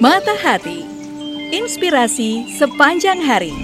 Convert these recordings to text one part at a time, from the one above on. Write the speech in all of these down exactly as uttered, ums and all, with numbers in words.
Mata Hati, inspirasi sepanjang hari.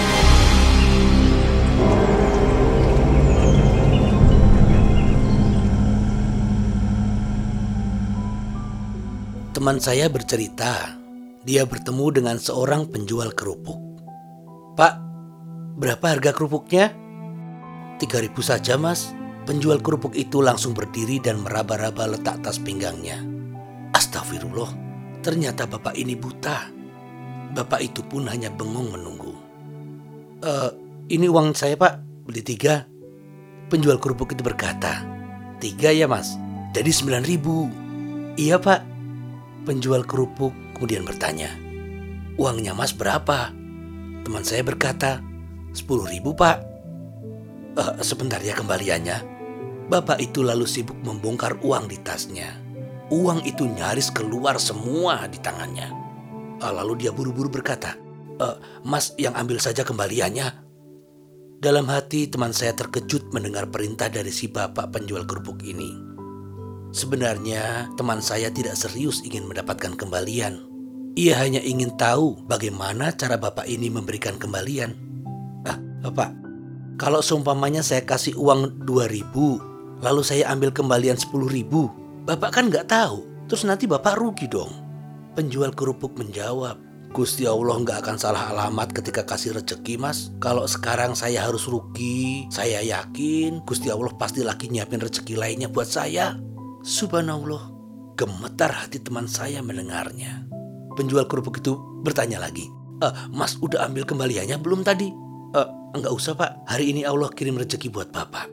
Teman saya bercerita, dia bertemu dengan seorang penjual kerupuk. "Pak, berapa harga kerupuknya?" Tiga ribu saja, Mas." Penjual kerupuk itu langsung berdiri dan meraba-raba letak tas pinggangnya. Astagfirullah, ternyata bapak ini buta. Bapak itu pun hanya bengong menunggu. E, ini uang saya, Pak, beli tiga." Penjual kerupuk itu berkata, "Tiga ya, Mas? Jadi sembilan ribu." "Iya, Pak." Penjual kerupuk kemudian bertanya, "Uangnya Mas berapa?" Teman saya berkata, sepuluh ribu, Pak." E, sebentar ya kembaliannya." Bapak itu lalu sibuk membongkar uang di tasnya. Uang itu nyaris keluar semua di tangannya. E, lalu dia buru-buru berkata, e, "Mas yang ambil saja kembaliannya." Dalam hati teman saya terkejut mendengar perintah dari si bapak penjual kerupuk ini. Sebenarnya teman saya tidak serius ingin mendapatkan kembalian. Ia hanya ingin tahu bagaimana cara bapak ini memberikan kembalian. Ah, Bapak, kalau seumpamanya saya kasih uang dua ribu, lalu saya ambil kembalian sepuluh ribu, Bapak kan gak tahu, terus nanti Bapak rugi dong. Penjual kerupuk menjawab, "Gusti Allah gak akan salah alamat ketika kasih rezeki, Mas. Kalau sekarang saya harus rugi, saya yakin Gusti Allah pasti lagi nyiapin rezeki lainnya buat saya." Subhanallah, gemetar hati teman saya mendengarnya. Penjual kerupuk itu bertanya lagi, e, "Mas udah ambil kembaliannya belum tadi?" E, "Enggak usah, Pak, hari ini Allah kirim rezeki buat Bapak."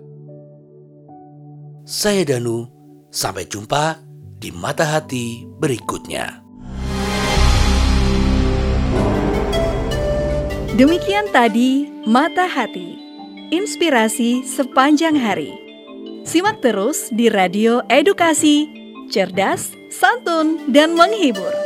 Saya Danu, sampai jumpa di Mata Hati berikutnya. Demikian tadi Mata Hati, inspirasi sepanjang hari. Simak terus di Radio Edukasi, cerdas, santun, dan menghibur.